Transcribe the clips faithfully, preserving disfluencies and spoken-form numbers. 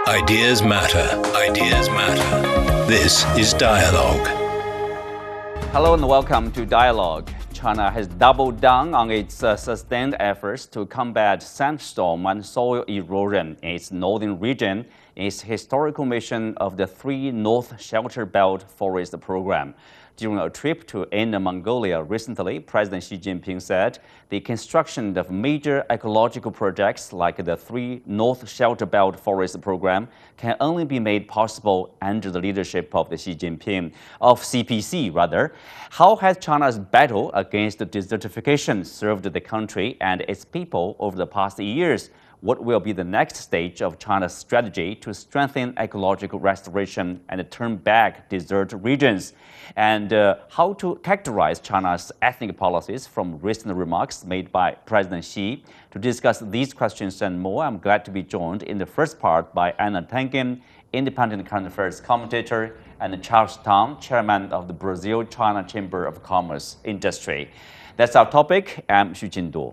Ideas matter. Ideas matter. This is Dialogue. Hello and welcome to Dialogue. China has doubled down on its uh, sustained efforts to combat sandstorm and soil erosion in its northern region in its historical mission of the Three North Shelter Belt Forest Program. During a trip to Inner Mongolia recently, President Xi Jinping said the construction of major ecological projects like the Three North Shelter Belt Forest Program can only be made possible under the leadership of the Xi Jinping, of C P C rather. How has China's battle against desertification served the country and its people over the past years? What will be the next stage of China's strategy to strengthen ecological restoration and turn back desert regions? And uh, how to characterize China's ethnic policies from recent remarks made by President Xi? To discuss these questions and more, I'm glad to be joined in the first part by Anna Tangen, independent current affairs commentator, and Charles Tang, chairman of the Brazil-China Chamber of Commerce Industry. That's our topic. I'm Xu Jinduo.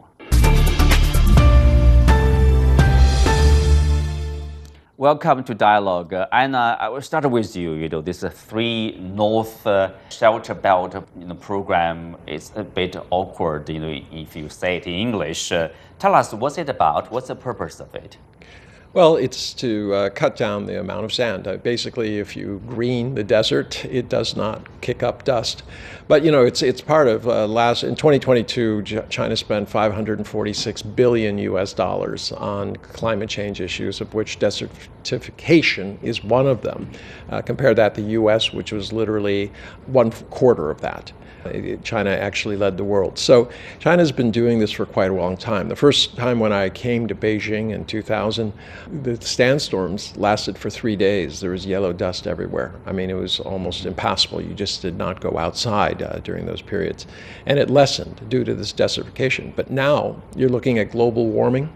Welcome to Dialogue. Uh, Anna, I will start with you. You know, this uh, Three North uh, Shelter Belt you know, program is a bit awkward, you know, if you say it in English. Uh, tell us, what's it about? What's the purpose of it? Well, it's to uh, cut down the amount of sand. Uh, basically, if you green the desert, it does not kick up dust. But, you know, it's it's part of uh, last, in twenty twenty-two, China spent five hundred forty-six billion U S dollars on climate change issues, of which desertification is one of them. Uh, compare that to the U S, which was literally one quarter of that. China actually led the world. So China's been doing this for quite a long time. The first time when I came to Beijing in two thousand, the sandstorms lasted for three days. There was yellow dust everywhere. I mean, it was almost impassable. You just did not go outside uh, during those periods. And it lessened due to this desertification. But now you're looking at global warming,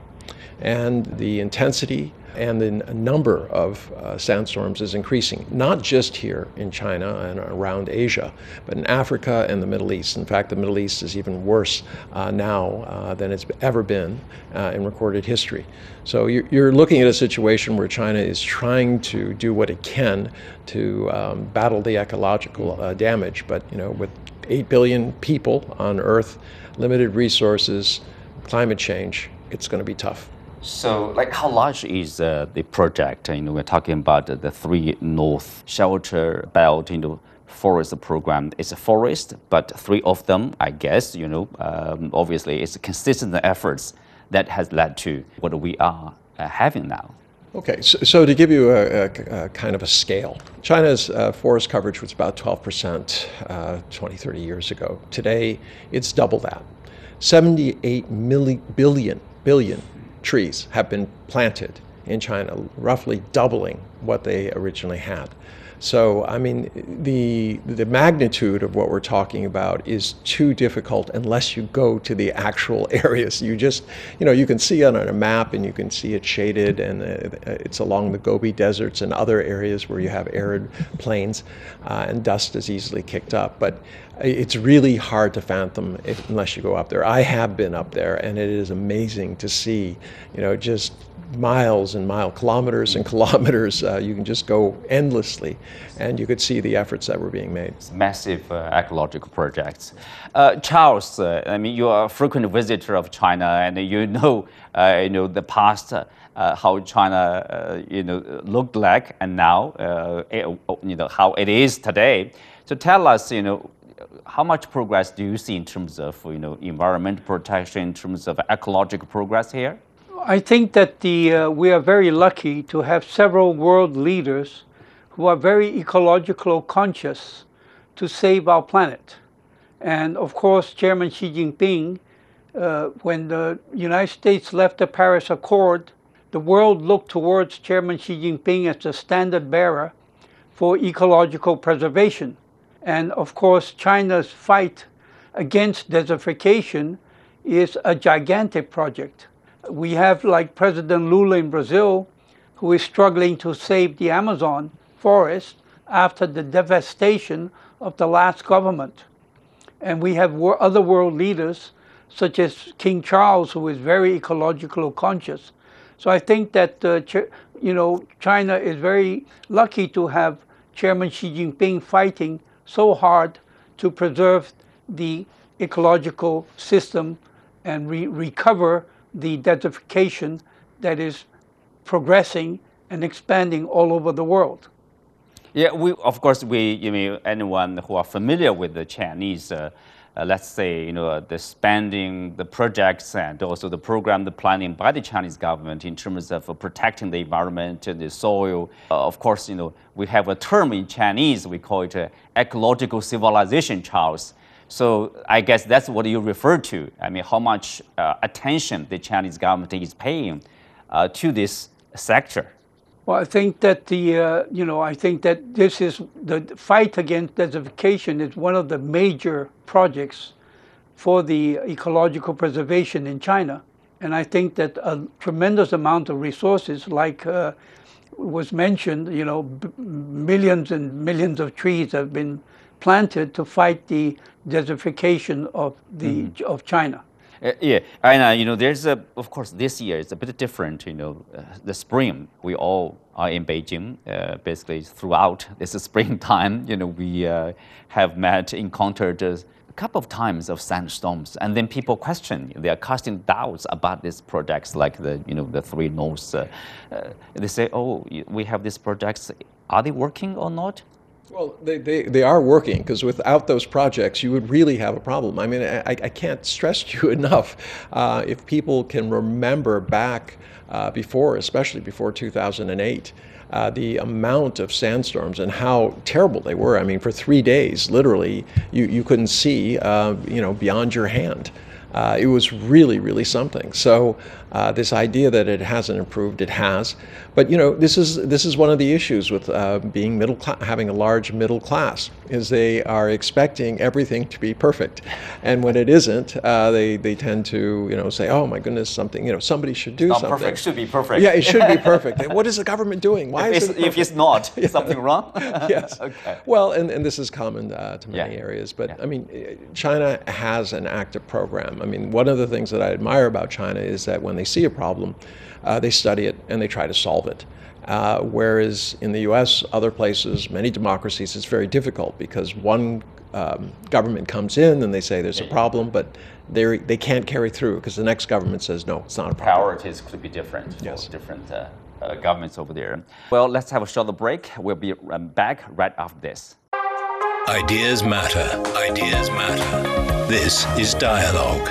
and the intensity and the number of uh, sandstorms is increasing, not just here in China and around Asia, but in Africa and the Middle East. In fact, the Middle East is even worse uh, now uh, than it's ever been uh, in recorded history. So you're, you're looking at a situation where China is trying to do what it can to um, battle the ecological uh, damage, but you know, with eight billion people on Earth, limited resources, climate change, it's going to be tough. So, like, how large is uh, the project? You know, we're talking about the Three North Shelter Belt, you know, forest program. It's a forest, but three of them, I guess, you know, um, obviously, it's consistent efforts that has led to what we are uh, having now. Okay, so, so to give you a, a, a kind of a scale, China's uh, forest coverage was about twelve percent uh, twenty, thirty years ago. Today, it's double that. seventy-eight million, billion, billion trees have been planted in China, roughly doubling what they originally had. So, I mean, the the magnitude of what we're talking about is too difficult unless you go to the actual areas. You just, you know, you can see it on a map and you can see it shaded, and uh, it's along the Gobi deserts and other areas where you have arid plains uh, and dust is easily kicked up. But it's really hard to fathom if, unless you go up there. I have been up there, and it is amazing to see, you know, just miles and mile, kilometers and kilometers. Uh, you can just go endlessly, and you could see the efforts that were being made. It's massive uh, ecological projects. Uh, Charles, uh, I mean, you are a frequent visitor of China, and you know, uh, you know the past, uh, how China, uh, you know, looked like, and now, uh, it, you know, how it is today. So tell us, you know, how much progress do you see in terms of, you know, environmental protection, in terms of ecological progress here? I think that the uh, we are very lucky to have several world leaders who are very ecological conscious to save our planet. And of course, Chairman Xi Jinping, uh, when the United States left the Paris Accord, the world looked towards Chairman Xi Jinping as the standard bearer for ecological preservation. And of course, China's fight against desertification is a gigantic project. We have, like President Lula in Brazil, who is struggling to save the Amazon forest after the devastation of the last government. And we have other world leaders, such as King Charles, who is very ecological conscious. So I think that uh, you know, China is very lucky to have Chairman Xi Jinping fighting so hard to preserve the ecological system and re recover the desertification that is progressing and expanding all over the world. Yeah, we of course we you mean anyone who are familiar with the Chinese, uh, uh, let's say you know the spending, the projects, and also the program, the planning by the Chinese government in terms of uh, protecting the environment, the soil. Uh, of course, you know we have a term in Chinese, we call it uh, ecological civilization, Charles. So I guess that's what you refer to. I mean, how much uh, attention the Chinese government is paying uh, to this sector. Well, I think that the uh, you know I think that this is the fight against desertification is one of the major projects for the ecological preservation in China, and I think that a tremendous amount of resources, like uh, was mentioned, you know, b millions and millions of trees have been planted to fight the desertification of the mm. of China. Uh, yeah, and uh, you know, there's a, of course, this year it's a bit different. You know, uh, the spring we all are in Beijing. Uh, basically, throughout this springtime, you know, we uh, have met, encountered uh, a couple of times of sandstorms, and then people question, they are casting doubts about these projects, like the, you know, the Three Norths. Uh, uh, they say, oh, we have these projects. Are they working or not? Well, they, they, they are working, because without those projects, you would really have a problem. I mean, I, I can't stress to you enough, uh, if people can remember back uh, before, especially before two thousand eight, uh, the amount of sandstorms and how terrible they were. I mean, for three days, literally, you, you couldn't see, uh, you know, beyond your hand. Uh, it was really, really something. So uh, this idea that it hasn't improved, it has. But you know, this is this is one of the issues with uh, being middle class, having a large middle class, is they are expecting everything to be perfect, and when it isn't, uh, they they tend to you know say, oh my goodness, something you know somebody should do not something. Perfect, should be perfect. Yeah, it should be perfect. What is the government doing? Why if is it's, it? If it's not, is something wrong? Yes. Okay. Well, and, and this is common uh, to many yeah. areas, but yeah. I mean, China has an active program. I mean, one of the things that I admire about China is that when they see a problem, uh, they study it and they try to solve it. Uh, whereas in the U S, other places, many democracies, it's very difficult because one um, government comes in and they say there's a problem, but they they can't carry through because the next government says no, it's not a problem. Priorities could be different yes. for different uh, uh, governments over there. Well, let's have a short break. We'll be um, back right after this. Ideas matter. Ideas matter. This is Dialogue.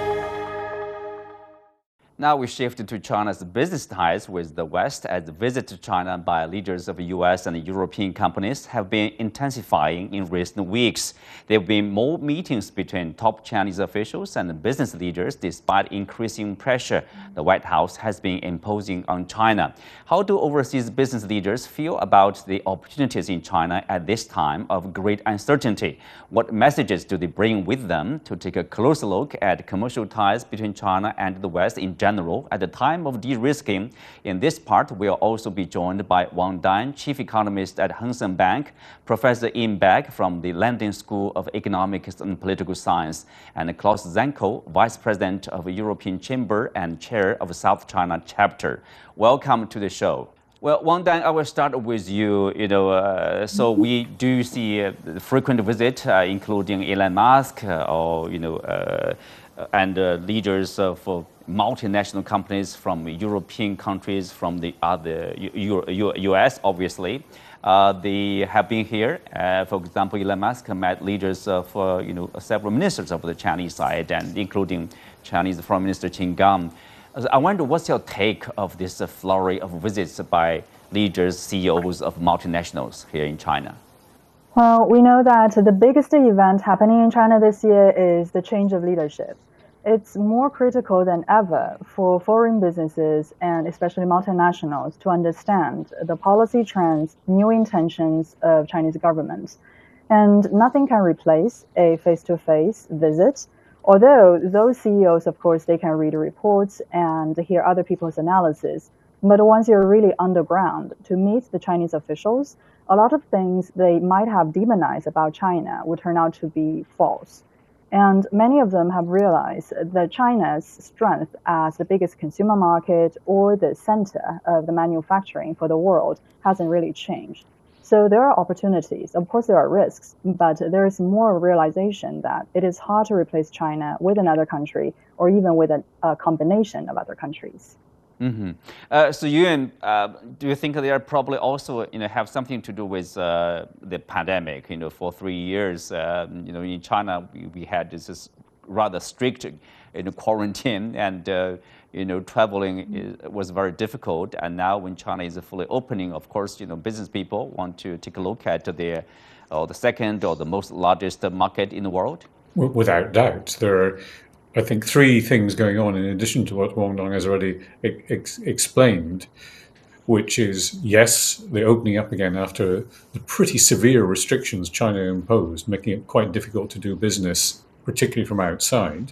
Now we shift to China's business ties with the West, as the visit to China by leaders of U S and European companies have been intensifying in recent weeks. There have been more meetings between top Chinese officials and business leaders despite increasing pressure the White House has been imposing on China. How do overseas business leaders feel about the opportunities in China at this time of great uncertainty? What messages do they bring with them to take a closer look at commercial ties between China and the West in general at the time of de-risking? In this part, we'll also be joined by Wang Dan, Chief Economist at Hang Seng Bank, Professor Ian Beck from the London School of Economics and Political Science, and Klaus Zenko, Vice President of European Chamber and Chair of South China Chapter. Welcome to the show. Well, Wang Dan, I will start with you. You know, uh, so we do see uh, frequent visit, uh, including Elon Musk, uh, or you know, uh, and uh, leaders of uh, multinational companies from European countries, from the other U U U S, obviously. Uh, they have been here. Uh, for example, Elon Musk met leaders of uh, you know several ministers of the Chinese side, and including Chinese Foreign Minister Qin Gang. I wonder, what's your take of this uh, flurry of visits by leaders, C E Os of multinationals here in China? Well, we know that the biggest event happening in China this year is the change of leadership. It's more critical than ever for foreign businesses and especially multinationals to understand the policy trends, new intentions of Chinese government. And nothing can replace a face-to-face visit. Although those C E Os, of course, they can read reports and hear other people's analysis. But once you're really underground to meet the Chinese officials, a lot of things they might have demonized about China would turn out to be false. And many of them have realized that China's strength as the biggest consumer market or the center of the manufacturing for the world hasn't really changed. So there are opportunities. Of course, there are risks, but there is more realization that it is hard to replace China with another country or even with a, a combination of other countries. Mm-hmm. Uh, so, Yuan, uh, do you think they are probably also, you know, have something to do with uh, the pandemic? You know, for three years, uh, you know, in China we, we had this, this rather strict, you know, quarantine, and uh, you know, traveling is, was very difficult. And now, when China is fully opening, of course, you know, business people want to take a look at their, or the second or the most largest market in the world. Without doubt, there are, I think, three things going on in addition to what Guangdong has already ex explained, which is, yes, the opening up again after the pretty severe restrictions China imposed, making it quite difficult to do business, particularly from outside.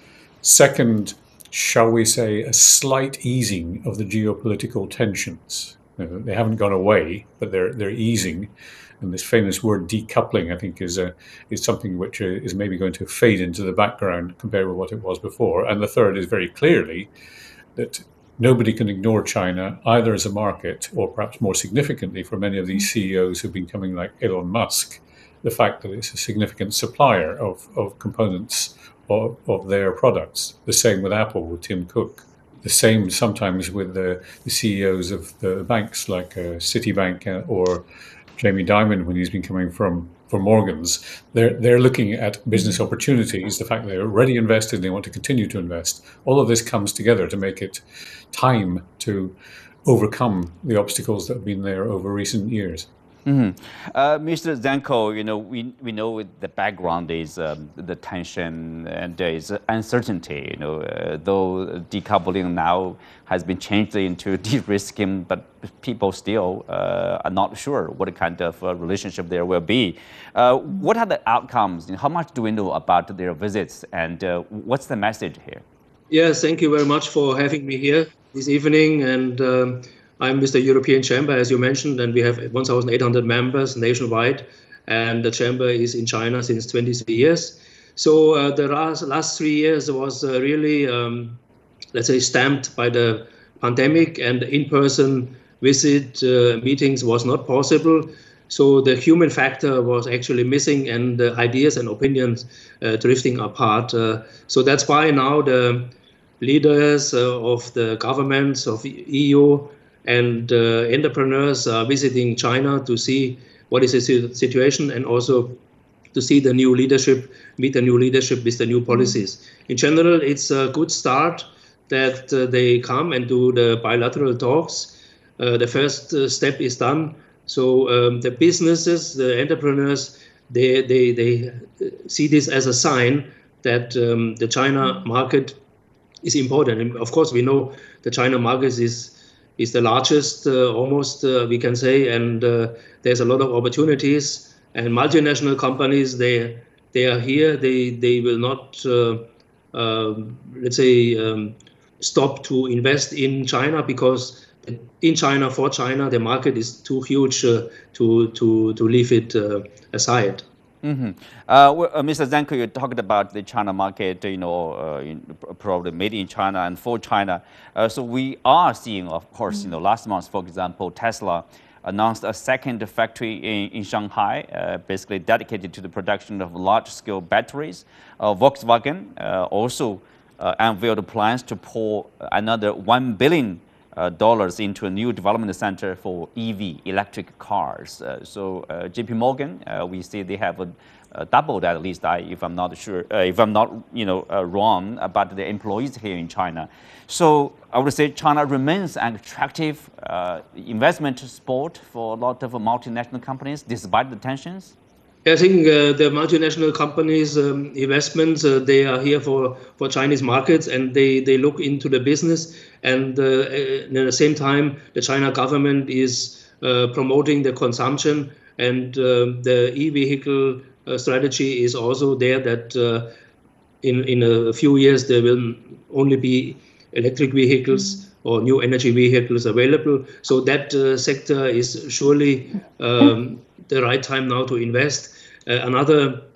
Second, shall we say, a slight easing of the geopolitical tensions. You know, they haven't gone away, but they're they're easing. And this famous word decoupling, I think, is a, is something which is maybe going to fade into the background compared with what it was before. And the third is very clearly that nobody can ignore China, either as a market or perhaps more significantly for many of these C E Os who've been coming like Elon Musk, the fact that it's a significant supplier of, of components of, of their products. The same with Apple, with Tim Cook. The same sometimes with the, the C E Os of the banks like uh, Citibank uh, or Jamie Dimon when he's been coming from, from Morgan's. They're, they're looking at business opportunities, the fact they're already invested and they want to continue to invest. All of this comes together to make it time to overcome the obstacles that have been there over recent years. Mm-hmm. uh, Mister Zanko, you know, we, we know the background is um, the tension and there is uncertainty, you know, uh, though decoupling now has been changed into de-risking, but people still uh, are not sure what kind of uh, relationship there will be. Uh, what are the outcomes? How much do we know about their visits, and uh, what's the message here? Yes, thank you very much for having me here this evening. And um, I'm with the European Chamber, as you mentioned, and we have one thousand eight hundred members nationwide. And the Chamber is in China since twenty-three years. So uh, the last, last three years was uh, really, um, let's say, stamped by the pandemic, and in-person visit uh, meetings was not possible. So the human factor was actually missing, and uh, ideas and opinions uh, drifting apart. Uh, so that's why now the leaders uh, of the governments of E U and uh, entrepreneurs are visiting China to see what is the situation, and also to see the new leadership, meet the new leadership with the new policies. In general, it's a good start that uh, they come and do the bilateral talks. Uh, the first uh, step is done. So um, the businesses, the entrepreneurs, they, they, they see this as a sign that um, the China market is important. And of course, we know the China market is is the largest, uh, almost, uh, we can say, and uh, there's a lot of opportunities. And multinational companies, they they are here. They they will not, uh, uh, let's say, um, stop to invest in China, because in China, for China, the market is too huge uh, to to to leave it uh, aside. Mm-hmm. uh, well, uh, Mister Zanko, you talked about the China market, you know, uh, in, probably made in China and for China. Uh, so we are seeing, of course, you know, last month, for example, Tesla announced a second factory in, in Shanghai, uh, basically dedicated to the production of large-scale batteries. Uh, Volkswagen uh, also uh, unveiled plans to pour another one billion Uh, dollars into a new development center for E V, electric cars. Uh, so uh, J P Morgan, uh, we see they have uh, doubled at least, I, if I'm not sure, uh, if I'm not, you know, uh, wrong about the employees here in China. So I would say China remains an attractive uh, investment spot for a lot of multinational companies, despite the tensions. I think uh, the multinational companies' um, investments, uh, they are here for, for Chinese markets, and they, they look into the business. And uh, at the same time, the China government is uh, promoting the consumption, and uh, the e-vehicle uh, strategy is also there, that uh, in, in a few years there will only be electric vehicles or new energy vehicles available. So that uh, sector is surely um, the right time now to invest. Uh, another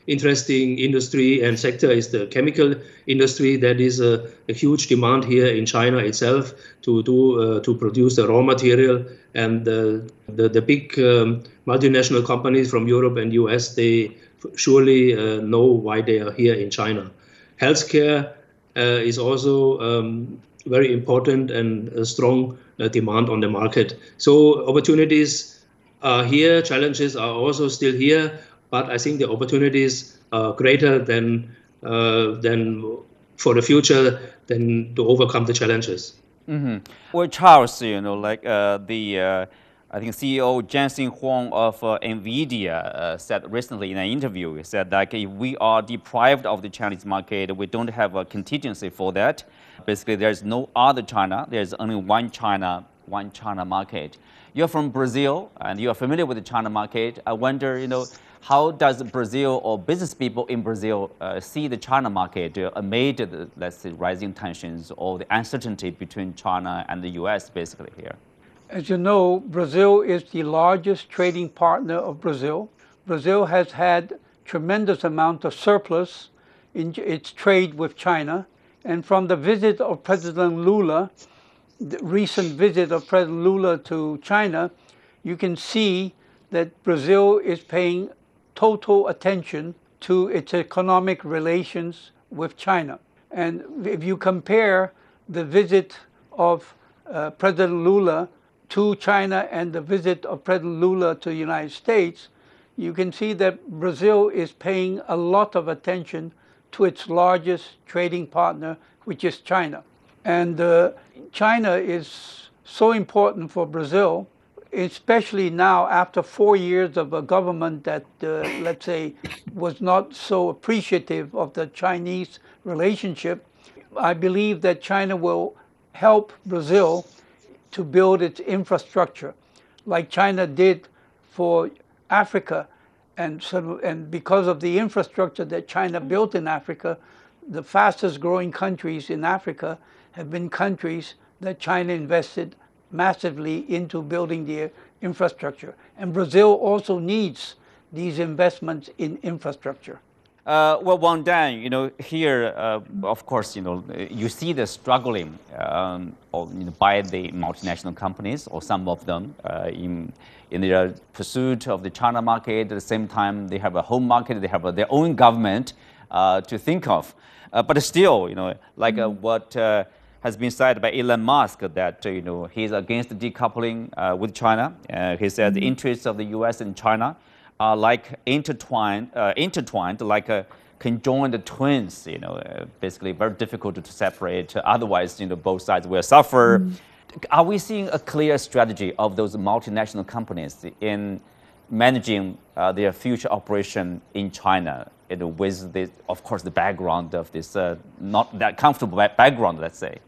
interesting industry and sector is the chemical industry. That is a, a huge demand here in China itself to do uh, to produce the raw material. And the the, the big um, multinational companies from Europe and U S, they surely uh, know why they are here in China. Healthcare uh, is also um, very important and a strong uh, demand on the market. So opportunities are here, challenges are also still here, but I think the opportunities are greater than uh, than for the future than to overcome the challenges. Mm-hmm. Well, Charles, you know, like uh, the uh, I think C E O Jensen Huang of uh, NVIDIA uh, said recently in an interview, he said that if we are deprived of the Chinese market, we don't have a contingency for that. Basically, there's no other China. There's only one China, one China market. You're from Brazil, and you are familiar with the China market. I wonder, you know, how does Brazil or business people in Brazil uh, see the China market uh, amid the, let's say, rising tensions or the uncertainty between China and the U S basically here? As you know, Brazil is the largest trading partner of Brazil. Brazil has had tremendous amount of surplus in its trade with China. And from the visit of President Lula, the recent visit of President Lula to China, you can see that Brazil is paying total attention to its economic relations with China. And if you compare the visit of uh, President Lula to China and the visit of President Lula to the United States, you can see that Brazil is paying a lot of attention to its largest trading partner, which is China. And uh, China is so important for Brazil, especially now after four years of a government that, uh, let's say, was not so appreciative of the Chinese relationship. I believe that China will help Brazil to build its infrastructure, like China did for Africa. And, so, and because of the infrastructure that China built in Africa, the fastest growing countries in Africa have been countries that China invested massively into building their infrastructure. And Brazil also needs these investments in infrastructure. Uh, well, Wang Dan, you know, here, uh, of course, you know, you see the struggling um, of, you know, by the multinational companies, or some of them, uh, in in their pursuit of the China market. At the same time, they have a home market, they have a, their own government uh, to think of. Uh, but still, you know, like uh, what uh, has been said by Elon Musk, that uh, you know he's against decoupling uh, with China. Uh, he said the interests of the U S and China are like intertwined, uh, intertwined like a conjoined twins. You know, uh, basically very difficult to separate. Otherwise, you know, both sides will suffer. Mm. Are we seeing a clear strategy of those multinational companies in managing uh, their future operation in China, you know, with the, of course, the background of this uh, not that comfortable background, let's say?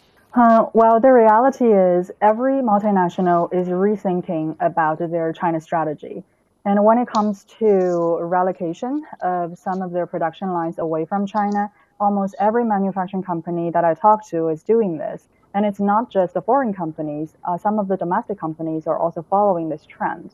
Uh, well, the reality is every multinational is rethinking about their China strategy. And when it comes to relocation of some of their production lines away from China, almost every manufacturing company that I talk to is doing this. And it's not just the foreign companies. Uh, some of the domestic companies are also following this trend.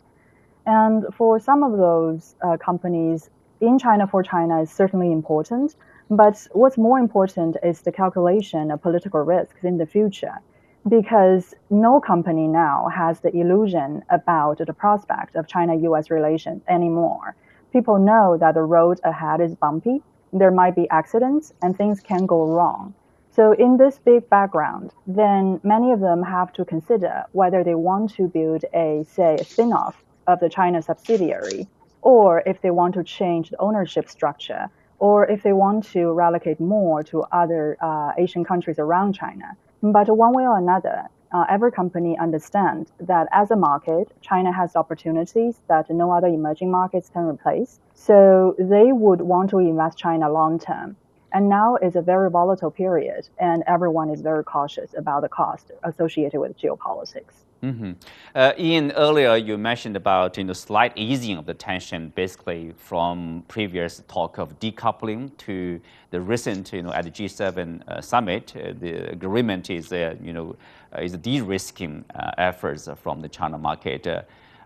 And for some of those uh, companies, in China for China is certainly important. But what's more important is the calculation of political risks in the future. Because no company now has the illusion about the prospect of China-U S relations anymore. People know that the road ahead is bumpy, there might be accidents, and things can go wrong. So in this big background, then many of them have to consider whether they want to build a, say, a spin-off of the China subsidiary, or if they want to change the ownership structure, or if they want to relocate more to other uh, Asian countries around China. But one way or another, uh, every company understands that as a market, China has opportunities that no other emerging markets can replace. So they would want to invest China long term. And now is a very volatile period, and everyone is very cautious about the cost associated with geopolitics. Mm-hmm. uh, Ian, earlier you mentioned about you know slight easing of the tension, basically from previous talk of decoupling to the recent you know at the G seven uh, summit, uh, the agreement is uh, you know uh, is de-risking uh, efforts from the China market. Uh,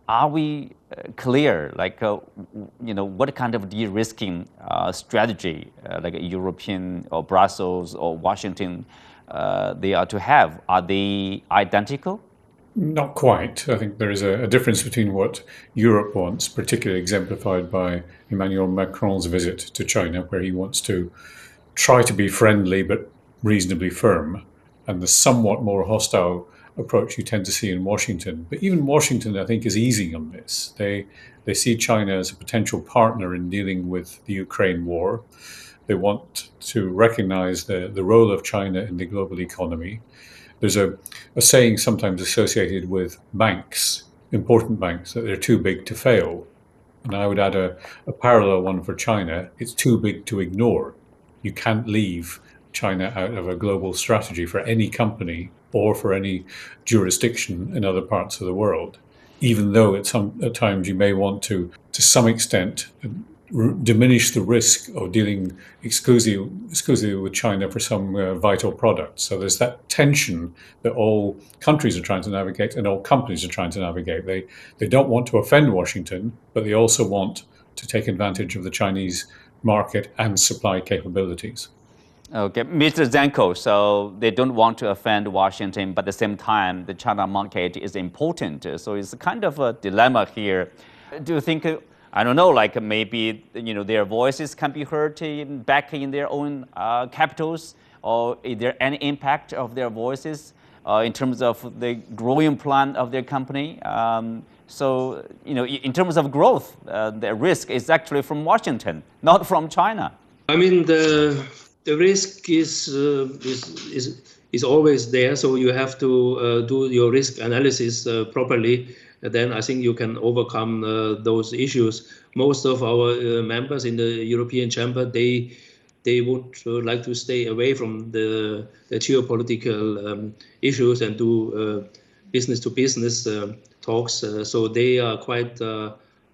are we uh, clear, like, uh, you know, what kind of de-risking uh, strategy, uh, like European or Brussels or Washington, uh, they are to have? Are they identical? Not quite. I think there is a, a difference between what Europe wants, particularly exemplified by Emmanuel Macron's visit to China, where he wants to try to be friendly but reasonably firm, and the somewhat more hostile approach you tend to see in Washington. But even Washington, I think, is easing on this. They they see China as a potential partner in dealing with the Ukraine war. They want to recognize the, the role of China in the global economy. There's a, a saying sometimes associated with banks, important banks, that they're too big to fail. And I would add a, a parallel one for China. It's too big to ignore. You can't leave China out of a global strategy for any company or for any jurisdiction in other parts of the world, even though at some at times you may want to, to some extent, r- diminish the risk of dealing exclusively, exclusively with China for some uh, vital products. So there's that tension that all countries are trying to navigate and all companies are trying to navigate. They they don't want to offend Washington, but they also want to take advantage of the Chinese market and supply capabilities. Okay, Mister Zenko, so they don't want to offend Washington, but at the same time, the China market is important. So it's kind of a dilemma here. Do you think, I don't know, like maybe, you know, their voices can be heard in, back in their own uh, capitals, or is there any impact of their voices uh, in terms of the growing plan of their company? Um, so, you know, in terms of growth, uh, the risk is actually from Washington, not from China. I mean, the... The risk is, uh, is is is always there, so you have to uh, do your risk analysis uh, properly. Then I think you can overcome uh, those issues. Most of our uh, members in the European Chamber, they they would uh, like to stay away from the, the geopolitical um, issues and do uh, business to business uh, talks. Uh, so they are quite, uh,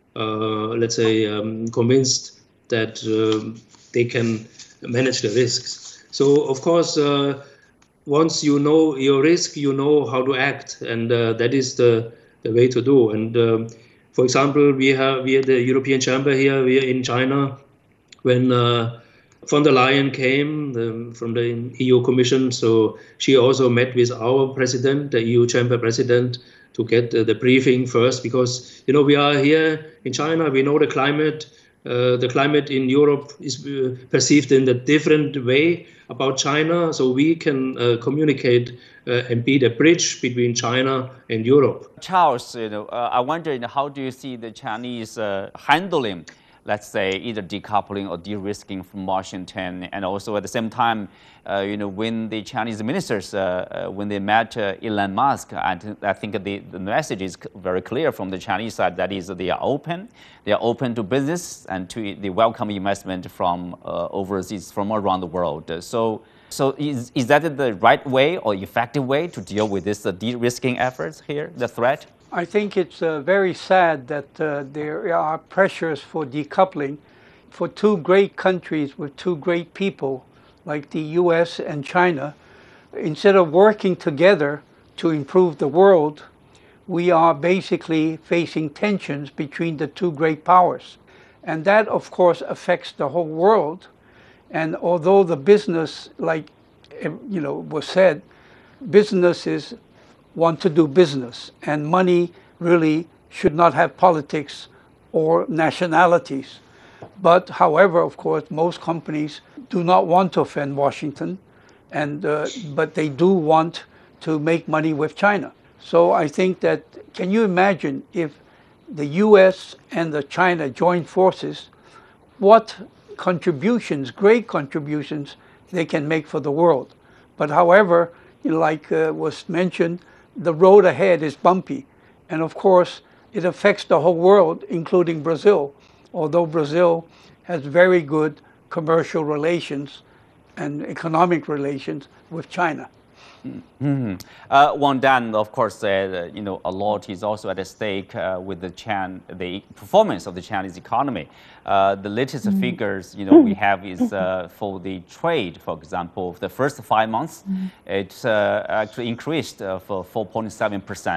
uh, let's say, um, convinced that uh, they can manage the risks. So, of course, uh, once you know your risk, you know how to act, and uh, that is the, the way to do. And um, for example, we have we at the European Chamber here, we are in China. When uh, von der Leyen came the, from the E U Commission, so she also met with our president, the E U Chamber president, to get uh, the briefing first, because you know we are here in China, we know the climate. Uh, the climate in Europe is uh, perceived in a different way about China, so we can uh, communicate uh, and be the bridge between China and Europe. Charles, you know, uh, I wonder, you know, how do you see the Chinese uh, handling, let's say, either decoupling or de-risking from Washington, and also at the same time, uh, you know, when the Chinese ministers, uh, uh, when they met uh, Elon Musk, and I think the, the message is very clear from the Chinese side, that is they are open, they are open to business and to the welcome investment from uh, overseas, from around the world. So, so is, is that the right way or effective way to deal with this uh, de-risking efforts here, the threat? I think it's uh, very sad that uh, there are pressures for decoupling for two great countries with two great people like the U S and China. Instead of working together to improve the world, we are basically facing tensions between the two great powers. And that, of course, affects the whole world. And although the business, like you know, was said, businesses want to do business, and money really should not have politics or nationalities. But however, of course, most companies do not want to offend Washington, and uh, but they do want to make money with China. So I think that, can you imagine if the U S and the China joined forces, what contributions, great contributions, they can make for the world. But however, like uh, was mentioned, the road ahead is bumpy. And of course, it affects the whole world, including Brazil, although Brazil has very good commercial relations and economic relations with China. Mm-hmm. uh, Wang Dan, of course, said uh, you know, a lot is also at stake uh, with the Chan, the performance of the Chinese economy. Uh, the latest mm-hmm. figures, you know, we have is uh, for the trade, for example, the first five months, mm-hmm. it uh, actually increased uh, for four point seven percent.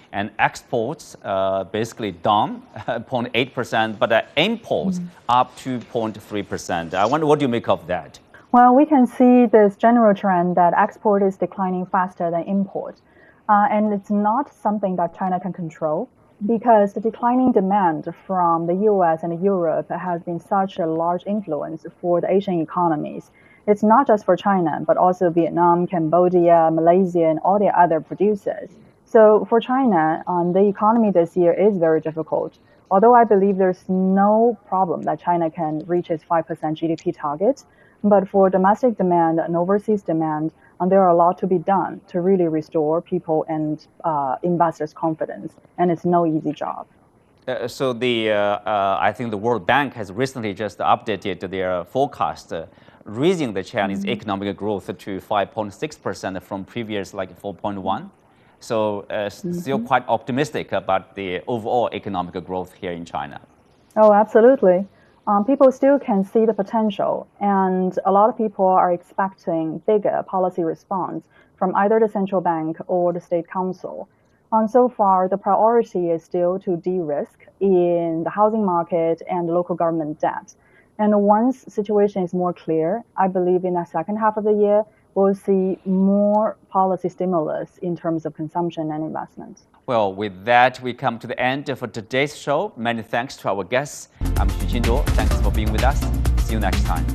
and exports uh, basically down zero point eight percent, but uh, imports mm. up two point three percent. I wonder, what do you make of that? Well, we can see this general trend that export is declining faster than import. Uh, and it's not something that China can control, because the declining demand from the U S and Europe has been such a large influence for the Asian economies. It's not just for China, but also Vietnam, Cambodia, Malaysia, and all the other producers. So for China, um, the economy this year is very difficult. Although I believe there's no problem that China can reach its five percent G D P target, but for domestic demand and overseas demand, um, there are a lot to be done to really restore people and uh, investors' confidence, and it's no easy job. Uh, so the uh, uh, I think the World Bank has recently just updated their forecast, uh, raising the Chinese mm-hmm. economic growth to five point six percent from previous like four point one. So uh, mm-hmm. still quite optimistic about the overall economic growth here in China. Oh, absolutely. Um, people still can see the potential, and a lot of people are expecting bigger policy response from either the central bank or the state council. And so far, the priority is still to de-risk in the housing market and the local government debt. And once the situation is more clear, I believe in the second half of the year, we'll see more policy stimulus in terms of consumption and investment. Well, with that, we come to the end for today's show. Many thanks to our guests. I'm Xu Qinduo. Thanks for being with us. See you next time.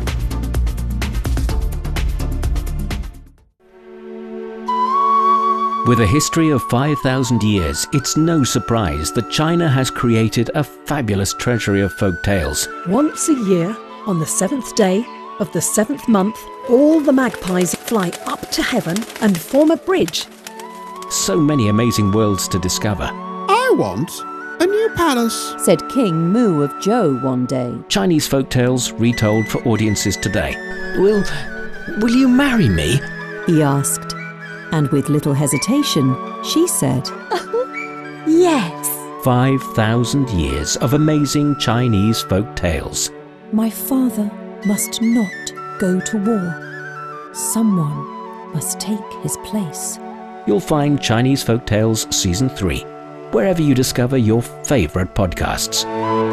With a history of five thousand years, it's no surprise that China has created a fabulous treasury of folk tales. Once a year, on the seventh day of the seventh month, all the magpies fly up to heaven and form a bridge. So many amazing worlds to discover. I want a new palace, said King Mu of Zhou one day. Chinese folk tales retold for audiences today. Will, will you marry me? He asked. And with little hesitation, she said, yes. Five thousand years of amazing Chinese folk tales. My father must not go to war. Someone must take his place. You'll find Chinese Folk Tales Season three, wherever you discover your favorite podcasts.